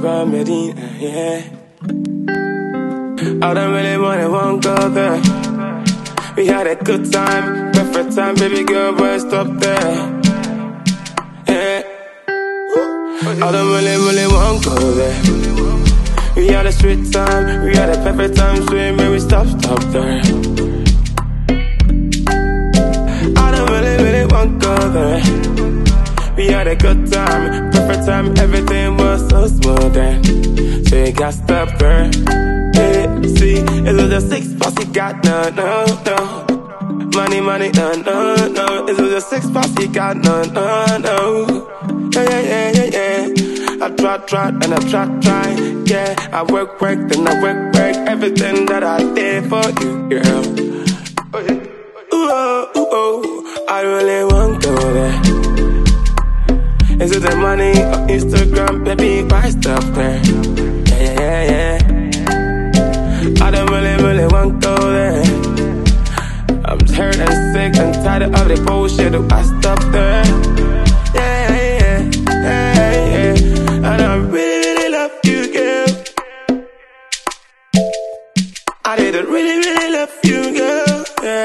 from Medina, yeah. I don't really won't go there. We had a good time, perfect time, baby girl, but stop there, yeah. I don't really won't go there. We had a sweet time, we had a perfect time, sweet, baby, stop there. I don't really won't go there. We had a good time, perfect time, everything was so smooth then. So you got stop there. Hey, see, it was a 6 plus you got no. Money, no. It was a 6 plus you got no. Yeah. I try, and I try, yeah. I work, then I work, everything that I did for you, girl. Ooh, I really won't go there. Is it the money on Instagram, baby, why stop there? Yeah. I don't really want to go there. I'm hurt and sick and tired of the bullshit, I stop there. Yeah. And I really love you, girl. I didn't really love you, girl.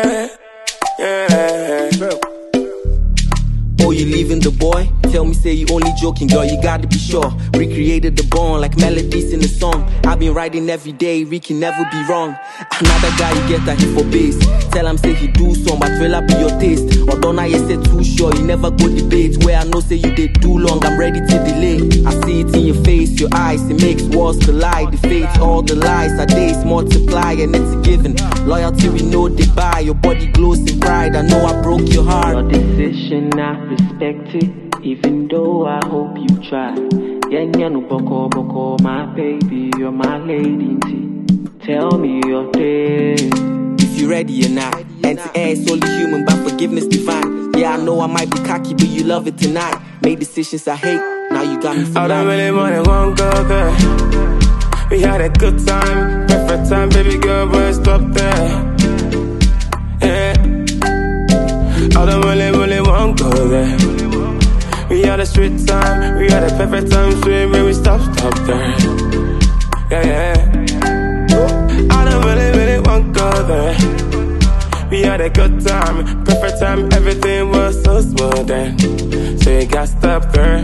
Yeah. Oh, you leaving the boy? Tell me, say you only joking, girl, you gotta be sure. Recreated the bond like melodies in the song. I've been writing every day, Rick can never be wrong. Another guy you get a hit for bass. Tell him say he do some, but will be your taste. Or don't I say too sure, you never go debate. Where I know say you did too long, I'm ready to delay. I see it in your face, your eyes, it makes walls collide. The fates, all the lies, our days multiply and it's a given. Loyalty we know they buy, your body glows in pride. I know I broke your heart. Your decision, I respect it. Even though I hope you try. Yeah, no boko, my baby, you're my lady. Tell me your day. If you ready or not. And to air is only human, but forgiveness divine. Yeah, I know I might be cocky, but you love it tonight. Made decisions I hate, now you got me for I don't really won't go there. We had a good time, perfect time, baby girl, but stop there. Yeah. I don't really won't go there. We had a sweet time, we had a perfect time, sweet, baby, stop there. Yeah. I don't really want to go there. We had a good time, perfect time, everything was so smooth then. So you got stop there.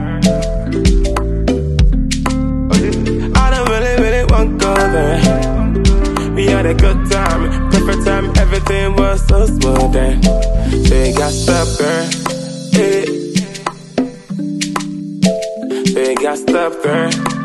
I don't really want to go there. We had a good time, perfect time, everything was so smooth then. So you got stop there. So you got stop there.